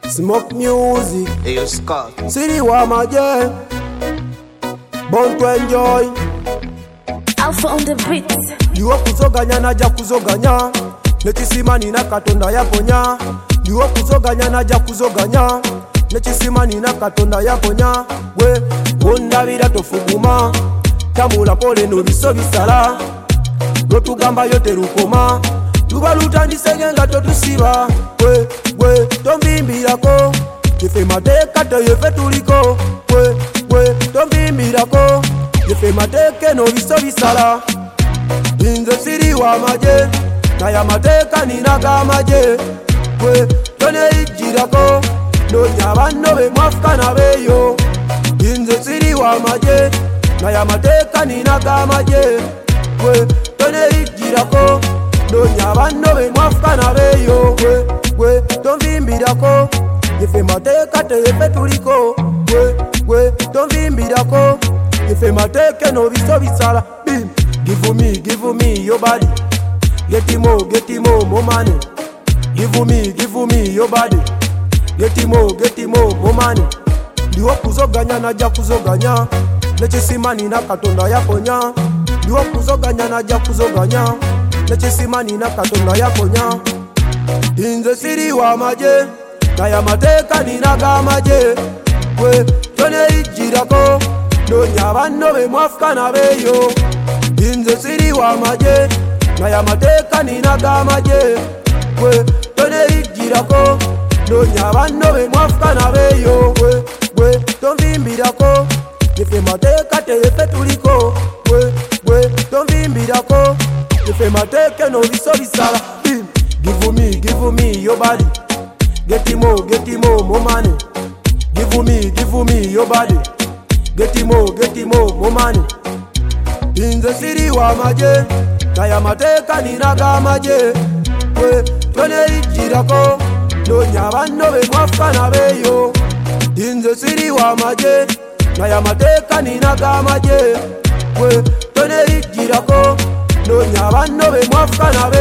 Smoke music. Hey, yo, Scott. City wa maje. Born to enjoy. Alpha on the beat. Ndiwo kuzoganya naja kuzoganya. Nekisima nina katonda yaponya. Ndiwo kuzoganya naja kuzoganya. Nekisima nina katonda yaponya. We ondabira tofuguma. Tambula pole no biso bisala. Lotugamba yote lukoma. Tuba lutandisege nga totusiba. We tombimbirako. Yefe mateka yefe tuliko. We tombimbirako. Yefe mateke no biso bisala. Inze siri wa maje. Naya mateka ninaga maje. We tone ijirako. No nyabano be mwafka na beyo. Inze siri wa maje. Naya mateka ninaga maje. We tone ijirako. No nyabano be mwafka na beyo. We tombimbirako. Yefe mateka te yefe tuliko. We tombimbirako. Yefe mateke no biso bisala. Bim. Give me your body. Get him more money. Give me your body. Get him more money. Ndiwo kuzoganya naja kuzoganya. Nechisima nina katonda yaponya. Ndiwo kuzoganya naja kuzoganya. Nechisima nina katonda yaponya. Inze siri wa maje. Naya mateka ninaga maje. We tone ijirako. No nyabano be mwafka na beyo. Inze siri wa maje. Naya mateka ninaga maje. We tone ijirako. No nyabano be mwafka na beyo. We tombimbirako. Yefe mateka te yefe tuliko. We tombimbirako. Yefe mateke no biso bisala. Bim. Give me your body. Get him more money. Give me your body. Get him more money. Inze siri wa maje. Naya mateka ninaga maje. We tone ijirako. No nyabano be mwafka na beyo. Inze siri wa maje. Naya mateka ninaga maje. We tone ijirako. No nyabano be mwafka na beyo.